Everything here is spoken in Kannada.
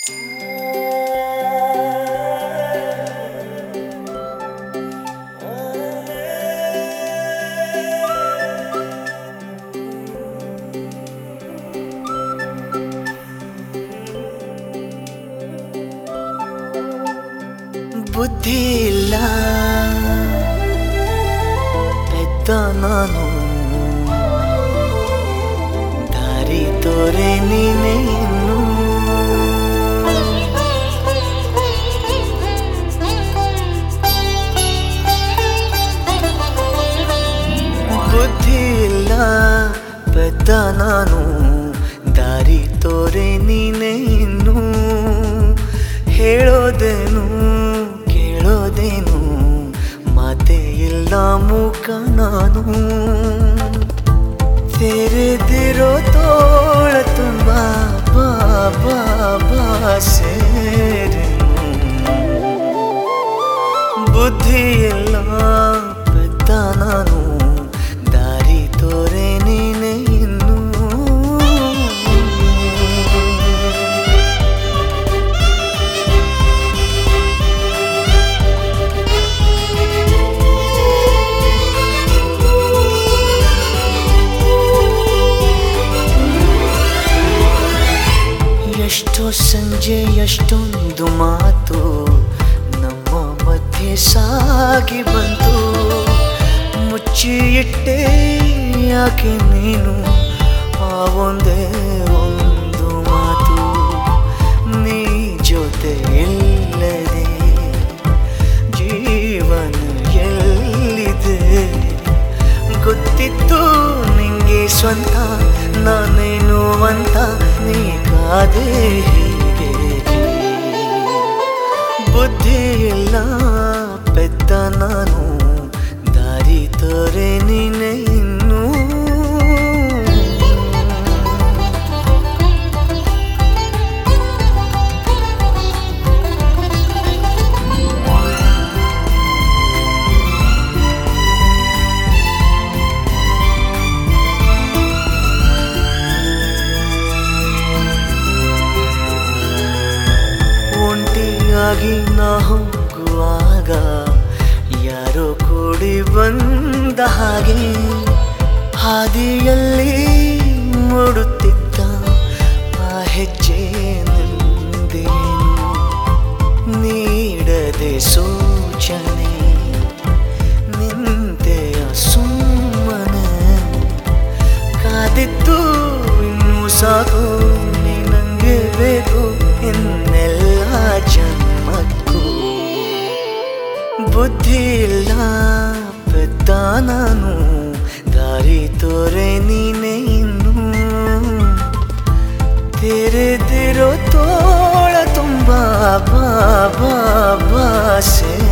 ಬುದ್ಧಿ ಇಲ್ಲ ಪೆದ್ದ ನಾನು, ದಾರಿ ತೋರೆ ನೀನೇ ಇನ್ನು. ಬುದ್ಧಿ ಇಲ್ಲ ಪೆದ್ದ ನಾನು, ದಾರಿ ತೋರೆ ನೀನೇ ಇನ್ನು. ಹೇಳೋದೇನು ಕೇಳೋದೇನು, ಮಾತೆ ಇಲ್ಲ ಮೂಕ ನಾನು. ತೆರೆದಿರೋ ತೋಳ ತುಂಬ ಬಾ ಬಾ ಬಾ ಸೇರೆನು. ಬುದ್ಧಿ ಇಲ್ಲ ಪೆದ್ದ ನಾನು, ದಾರಿ ತೋರೆ ನೀನೇ ಇನ್ನು. ಎಷ್ಟೋ ಸಂಜೆ ಎಷ್ಟೊಂದು ಮಾತು ನಮ್ಮ ಮಧ್ಯೆ ಸಾಗಿ ಬಂತು. ಮುಚ್ಚಿ ಇಟ್ಟೆ ಯಾಕೆ ನೀನು ಆ ಒಂದೇ ಒಂದು ಮಾತು. ನೀ ಜೊತೆ ಇಲ್ಲದೆ ಜೀವನ ಎಲ್ಲಿದೆ. ಗೊತ್ತಿತ್ತು ನಿಂಗೆ ಸ್ವಂತ ನಾನೇನು ಅಂತ, ನೀ ಕಾದೆ ಹೀಗೆ. ಬುದ್ಧಿ ಇಲ್ಲ ಪೆದ್ದ ನಾನು, ದಾರಿ ತೋರೆ ನೀನೇ ಇನ್ನು. ಒಂಟಿಯಾಗಿ ನಾ ಹೋಗುವಾಗ ಯಾರೋ ಕೂಡಿ ಬಂದ ಹಾಗೆ, ಹಾದಿಯಲ್ಲಿ ಮೂಡುತ್ತಿದ್ದ ಆ ಹೆಜ್ಜೆ ನಿಂದೇನು. ನೀಡದೆ ಸೂಚನೆ ನಿಂತೆಯ ಸುಮ್ಮನೆ, ಕಾದಿದ್ದು ಇನ್ನೂ ಸಾಕು ನೀ ನಂಗೆ ಬೇಕು ಇನ್ನೆಲ್ಲ ಜನ್ಮಕ್ಕೂ. ಬುದ್ಧಿ ಇಲ್ಲ ಪೆದ್ದ ನಾನು, ದಾರಿ ತೋರೆ ನೀನೇ ಇನ್ನು. ತೆರೆದಿರೋ ತೋಳ ತುಂಬ ಬಾ ಬಾ ಬಾ ಸೇ